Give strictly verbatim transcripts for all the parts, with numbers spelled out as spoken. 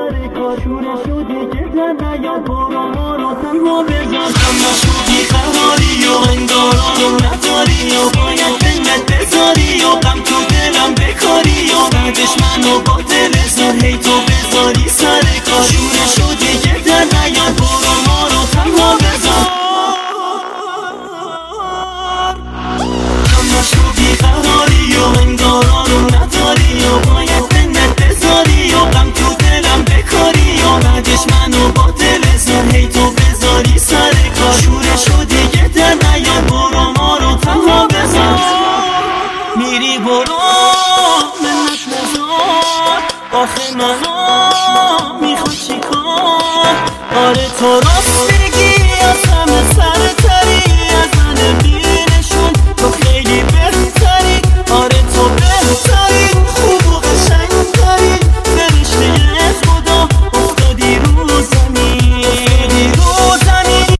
سر کار شوره شدی که در نیاد برو ما رو تنها بذار اما شدی قراری و انگارا رو نداری و باید بنت بذاری و غم تو دلم بکاری و بعدش منو با دل زار هی تو بذاری سر کار شوره شدی که در نیاد برو ما رو تنها بذار اما شدی قراری و انگارا رو نداری و باید بنت بذاری و غم تو دلم بکاری و بعدش منو با دل زار هی تو بذاری سر کار شوره شدی که در نیاد برو ما رو تنها بذار میری برو منت نذار آخه منو میخوای چی کار آره تو راست میگی از همه سرتری از من بینشون تو خیلی بهتری آره تو بهتری خوب و قشنگتری فرشته خدا افتادی رو زمین افتادی رو زمین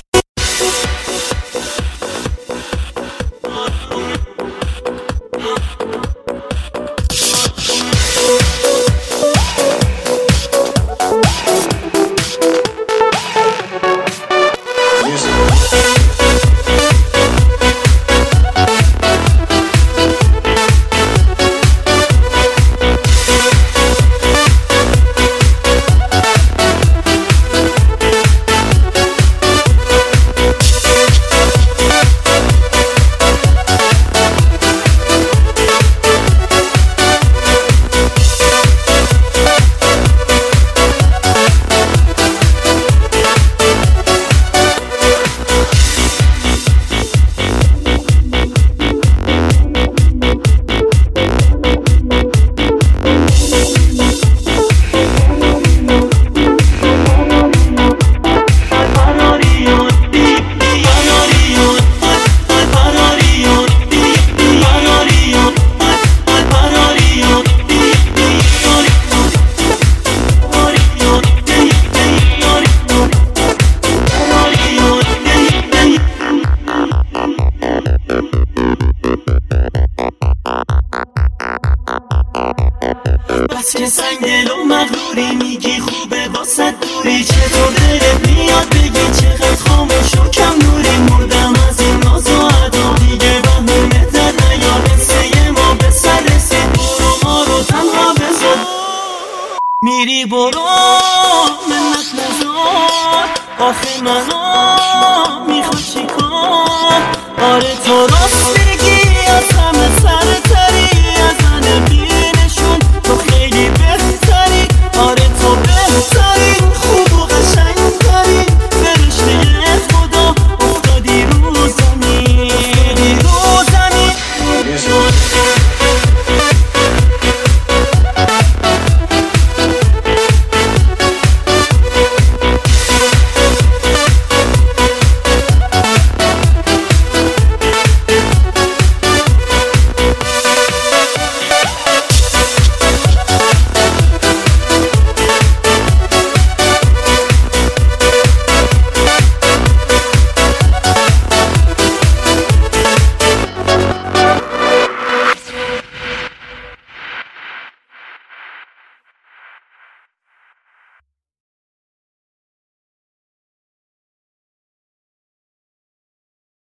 بس که سنگل و مغروری میگی خوبه واسه دوری چطور دلت میاد بگی چقدر خاموش و کم نوری مردم از این ناز و ادا دیگه بهونه در نیاد حسه ما به سر رسید برو ما رو تنها بذار میری برو منت نذار آخه منو میخوای چی کار آره تو راست